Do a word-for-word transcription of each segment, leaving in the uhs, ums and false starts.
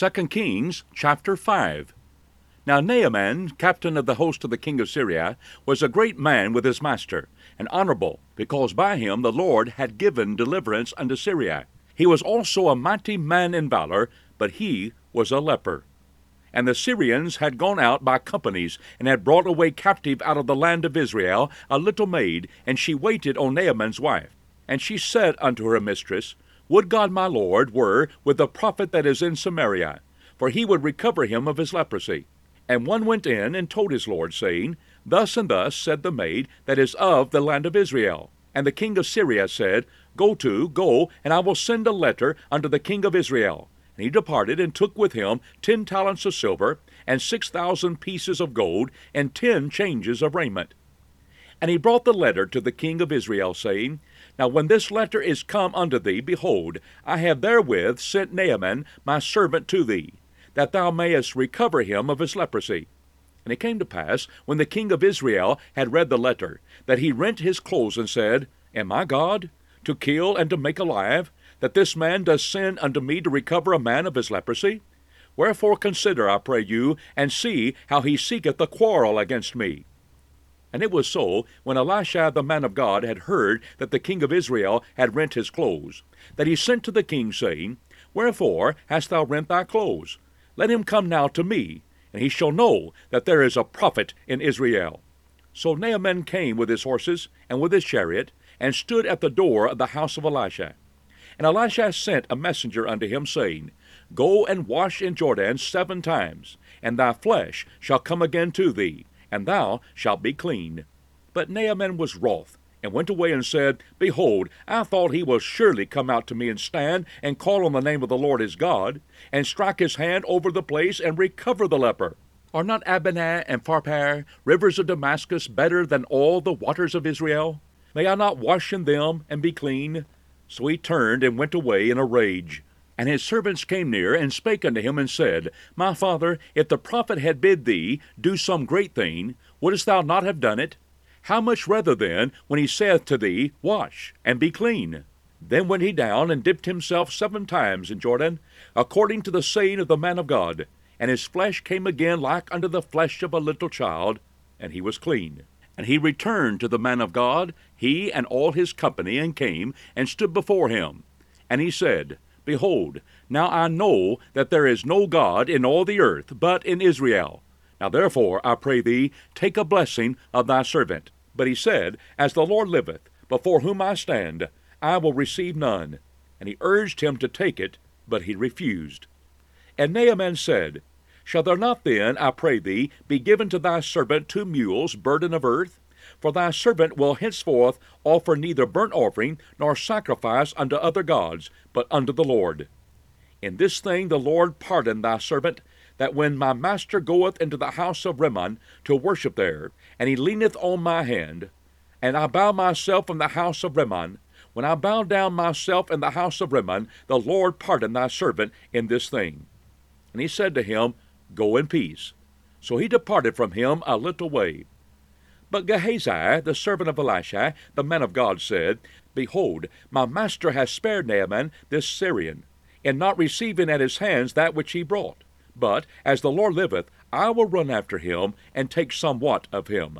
Second Kings chapter five. Now Naaman, captain of the host of the king of Syria, was a great man with his master, and honorable, because by him the Lord had given deliverance unto Syria. He was also a mighty man in valor, but he was a leper. And the Syrians had gone out by companies, and had brought away captive out of the land of Israel a little maid, and she waited on Naaman's wife. And she said unto her mistress, Would God my Lord were with the prophet that is in Samaria, for he would recover him of his leprosy. And one went in and told his lord, saying, Thus and thus said the maid that is of the land of Israel. And the king of Syria said, Go to, go, and I will send a letter unto the king of Israel. And he departed, and took with him ten talents of silver, and six thousand pieces of gold, and ten changes of raiment. And he brought the letter to the king of Israel, saying, Now when this letter is come unto thee, behold, I have therewith sent Naaman my servant to thee, that thou mayest recover him of his leprosy. And it came to pass, when the king of Israel had read the letter, that he rent his clothes, and said, Am I God, to kill and to make alive, that this man does send unto me to recover a man of his leprosy? Wherefore consider, I pray you, and see how he seeketh a quarrel against me. And it was so, when Elisha the man of God had heard that the king of Israel had rent his clothes, that he sent to the king, saying, Wherefore hast thou rent thy clothes? Let him come now to me, and he shall know that there is a prophet in Israel. So Naaman came with his horses, and with his chariot, and stood at the door of the house of Elisha. And Elisha sent a messenger unto him, saying, Go and wash in Jordan seven times, and thy flesh shall come again to thee, and thou shalt be clean. But Naaman was wroth, and went away and said, Behold, I thought he will surely come out to me and stand, and call on the name of the Lord his God, and strike his hand over the place, and recover the leper. Are not Abana and Pharpar, rivers of Damascus, better than all the waters of Israel? May I not wash in them, and be clean? So he turned and went away in a rage. And his servants came near, and spake unto him, and said, My father, if the prophet had bid thee do some great thing, wouldest thou not have done it? How much rather then, when he saith to thee, Wash, and be clean? Then went he down, and dipped himself seven times in Jordan, according to the saying of the man of God. And his flesh came again like unto the flesh of a little child, and he was clean. And he returned to the man of God, he and all his company, and came, and stood before him. And he said, Behold, now I know that there is no God in all the earth, but in Israel. Now therefore, I pray thee, take a blessing of thy servant. But he said, As the Lord liveth, before whom I stand, I will receive none. And he urged him to take it, but he refused. And Naaman said, Shall there not then, I pray thee, be given to thy servant two mules, burden of earth? For thy servant will henceforth offer neither burnt offering nor sacrifice unto other gods, but unto the Lord. In this thing the Lord pardon thy servant, that when my master goeth into the house of Rimmon to worship there, and he leaneth on my hand, and I bow myself in the house of Rimmon, when I bow down myself in the house of Rimmon, the Lord pardon thy servant in this thing. And he said to him, Go in peace. So he departed from him a little way. But Gehazi, the servant of Elisha, the man of God, said, Behold, my master hath spared Naaman this Syrian, in not receiving at his hands that which he brought. But, as the Lord liveth, I will run after him, and take somewhat of him.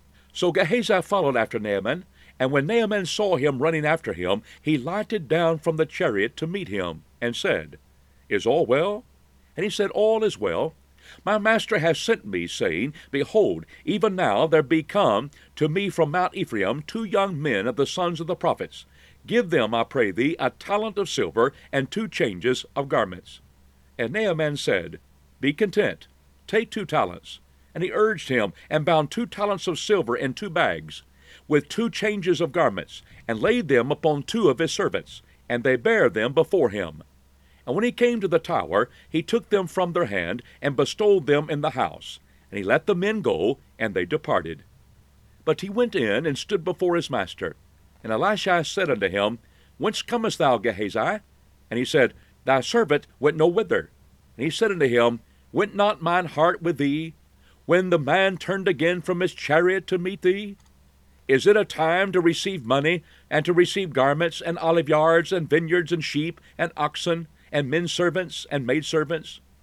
So Gehazi followed after Naaman, and when Naaman saw him running after him, he lighted down from the chariot to meet him, and said, Is all well? And he said, All is well. My master hath sent me, saying, Behold, even now there be come to me from Mount Ephraim two young men of the sons of the prophets. Give them, I pray thee, a talent of silver, and two changes of garments. And Naaman said, Be content, take two talents. And he urged him, and bound two talents of silver in two bags, with two changes of garments, and laid them upon two of his servants, and they bare them before him. And when he came to the tower, he took them from their hand, and bestowed them in the house. And he let the men go, and they departed. But he went in, and stood before his master. And Elisha said unto him, Whence comest thou, Gehazi? And he said, Thy servant went no whither. And he said unto him, Went not mine heart with thee, when the man turned again from his chariot to meet thee? Is it a time to receive money, and to receive garments, and olive yards, and vineyards, and sheep, and oxen, and men servants, and maidservants?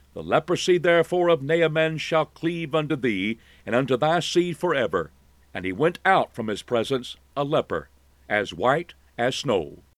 The leprosy therefore of Naaman shall cleave unto thee, and unto thy seed forever. And he went out from his presence a leper, as white as snow.